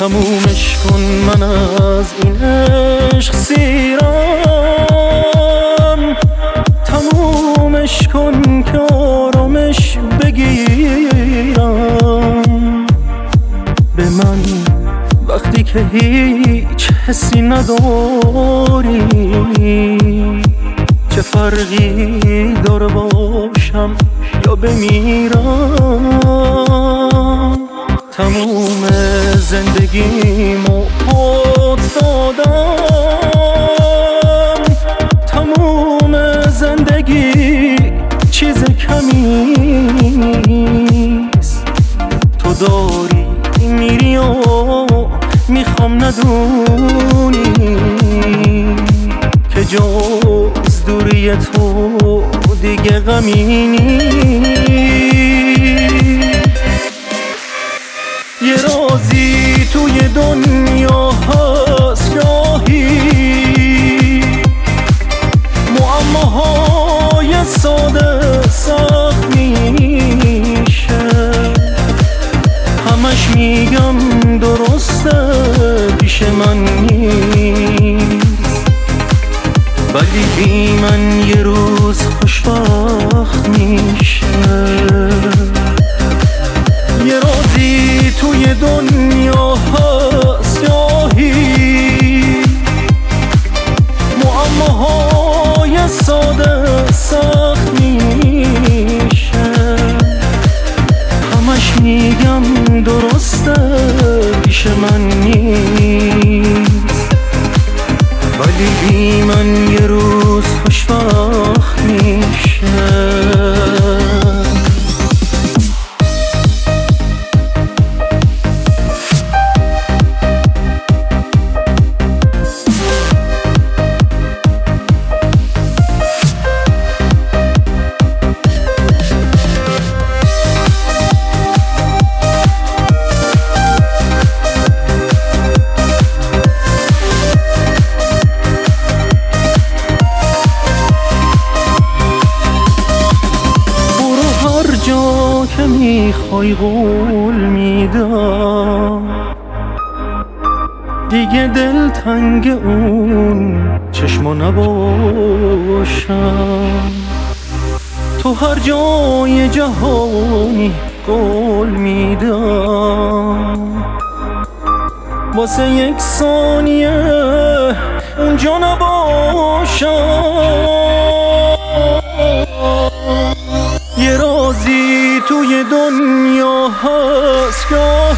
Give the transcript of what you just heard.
تمومش کن من از این عشق سیرم، تمومش کن که آرامش بگیرم. به من وقتی که هیچ حسی نداری چه فرقی داره باشم یا بمیرم؟ تموم زندگیمو پات دادم، تموم زندگی چیز کمی نیست. تو داری میری و میخوام ندونی که جز دوری تو دیگه غمی نیست. یه رازی توی دنیا هست گاهی معماهای ساده سخت میشه، همش میگم درسته پیش من نیست، ولی بی من یه روز خوشبخت میشه. یه رازی توی دنیا هست گاهی معماهای ساده سخت میشه، همش میگم درسته پیش من نیست، ولی بی من یه روز خوشبخت میشه. که میخوای قول میدم، دیگه دلتنگ اون چشمو نباشم. تو هر جای جهانی قول میدم، واسه یک ثانیه اونجا نباشم. یه رازی توی دنیا هست